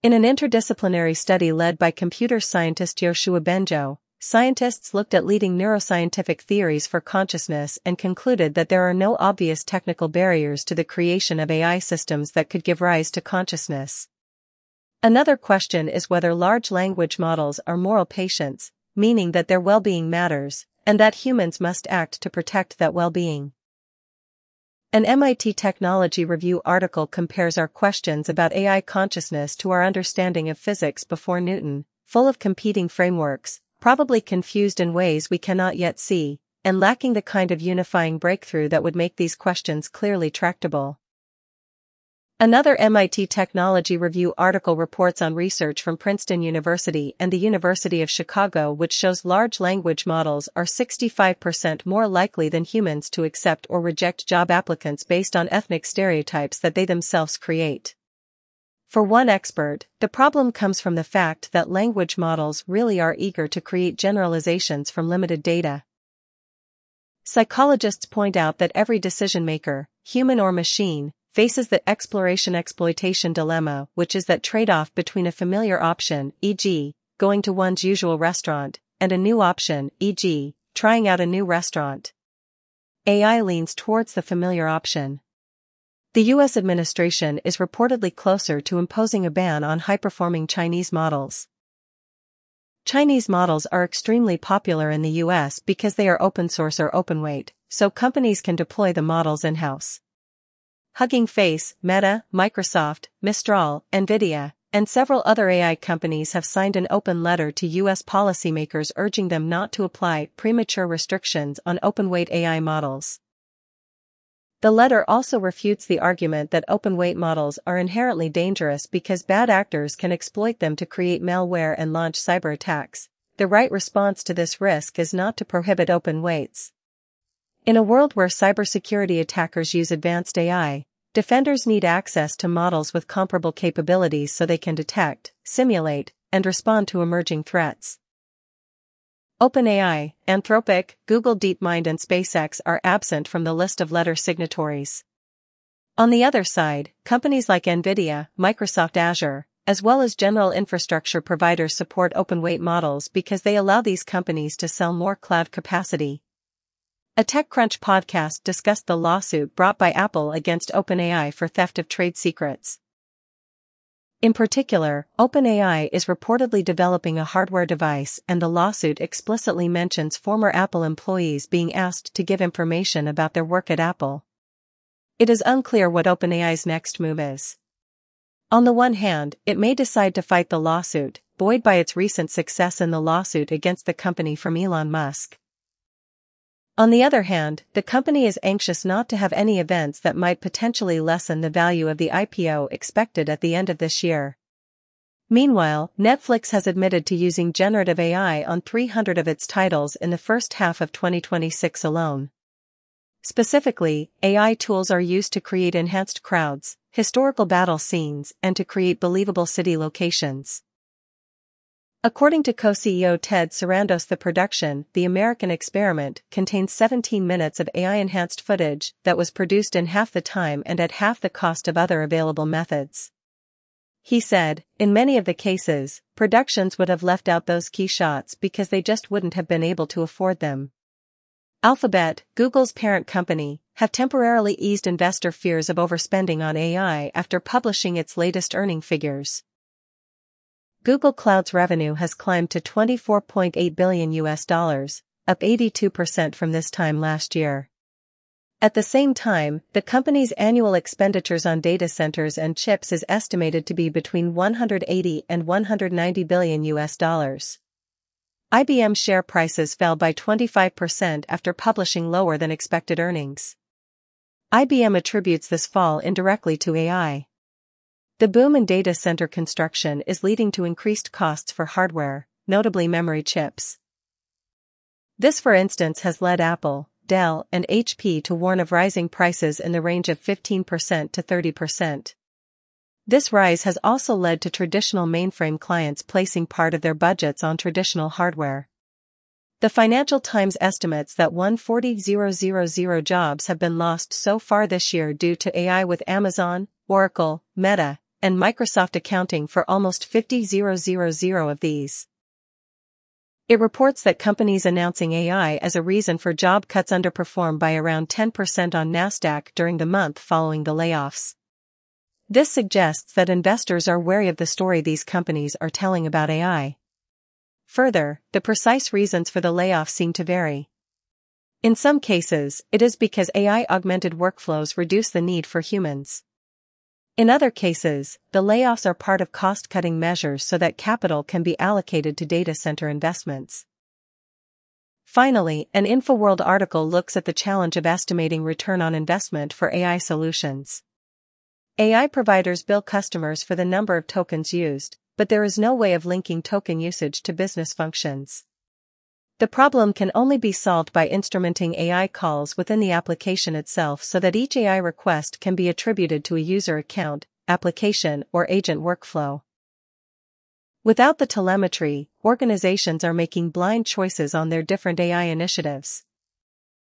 In an interdisciplinary study led by computer scientist Yoshua Bengio, scientists looked at leading neuroscientific theories for consciousness and concluded that there are no obvious technical barriers to the creation of AI systems that could give rise to consciousness. Another question is whether large language models are moral patients, meaning that their well-being matters, and that humans must act to protect that well-being. An MIT Technology Review article compares our questions about AI consciousness to our understanding of physics before Newton, full of competing frameworks, probably confused in ways we cannot yet see, and lacking the kind of unifying breakthrough that would make these questions clearly tractable. Another MIT Technology Review article reports on research from Princeton University and the University of Chicago which shows large language models are 65% more likely than humans to accept or reject job applicants based on ethnic stereotypes that they themselves create. For one expert, the problem comes from the fact that language models really are eager to create generalizations from limited data. Psychologists point out that every decision maker, human or machine, faces the exploration-exploitation dilemma, which is that trade-off between a familiar option, e.g., going to one's usual restaurant, and a new option, e.g., trying out a new restaurant. AI leans towards the familiar option. The U.S. administration is reportedly closer to imposing a ban on high-performing Chinese models. Chinese models are extremely popular in the U.S. because they are open source or open weight, so companies can deploy the models in-house. Hugging Face, Meta, Microsoft, Mistral, NVIDIA, and several other AI companies have signed an open letter to U.S. policymakers urging them not to apply premature restrictions on open-weight AI models. The letter also refutes the argument that open-weight models are inherently dangerous because bad actors can exploit them to create malware and launch cyber attacks. The right response to this risk is not to prohibit open weights. In a world where cybersecurity attackers use advanced AI, defenders need access to models with comparable capabilities so they can detect, simulate, and respond to emerging threats. OpenAI, Anthropic, Google DeepMind and SpaceX are absent from the list of letter signatories. On the other side, companies like NVIDIA, Microsoft Azure, as well as general infrastructure providers support open-weight models because they allow these companies to sell more cloud capacity. A TechCrunch podcast discussed the lawsuit brought by Apple against OpenAI for theft of trade secrets. In particular, OpenAI is reportedly developing a hardware device and the lawsuit explicitly mentions former Apple employees being asked to give information about their work at Apple. It is unclear what OpenAI's next move is. On the one hand, it may decide to fight the lawsuit, buoyed by its recent success in the lawsuit against the company from Elon Musk. On the other hand, the company is anxious not to have any events that might potentially lessen the value of the IPO expected at the end of this year. Meanwhile, Netflix has admitted to using generative AI on 300 of its titles in the first half of 2026 alone. Specifically, AI tools are used to create enhanced crowds, historical battle scenes, and to create believable city locations. According to co-CEO Ted Sarandos, the production, The American Experiment, contains 17 minutes of AI-enhanced footage that was produced in half the time and at half the cost of other available methods. He said, in many of the cases, productions would have left out those key shots because they just wouldn't have been able to afford them. Alphabet, Google's parent company, have temporarily eased investor fears of overspending on AI after publishing its latest earnings figures. Google Cloud's revenue has climbed to $24.8 billion, up 82% from this time last year. At the same time, the company's annual expenditures on data centers and chips is estimated to be between $180 and $190 billion. IBM share prices fell by 25% after publishing lower than expected earnings. IBM attributes this fall indirectly to AI. The boom in data center construction is leading to increased costs for hardware, notably memory chips. This, for instance, has led Apple, Dell, and HP to warn of rising prices in the range of 15% to 30%. This rise has also led to traditional mainframe clients placing part of their budgets on traditional hardware. The Financial Times estimates that 140,000 jobs have been lost so far this year due to AI, with Amazon, Oracle, Meta, and Microsoft accounting for almost 50,000 of these. It reports that companies announcing AI as a reason for job cuts underperformed by around 10% on Nasdaq during the month following the layoffs. This suggests that investors are wary of the story these companies are telling about AI. Further, the precise reasons for the layoffs seem to vary. In some cases, it is because AI-augmented workflows reduce the need for humans. In other cases, the layoffs are part of cost-cutting measures so that capital can be allocated to data center investments. Finally, an InfoWorld article looks at the challenge of estimating return on investment for AI solutions. AI providers bill customers for the number of tokens used, but there is no way of linking token usage to business functions. The problem can only be solved by instrumenting AI calls within the application itself so that each AI request can be attributed to a user account, application, or agent workflow. Without the telemetry, organizations are making blind choices on their different AI initiatives.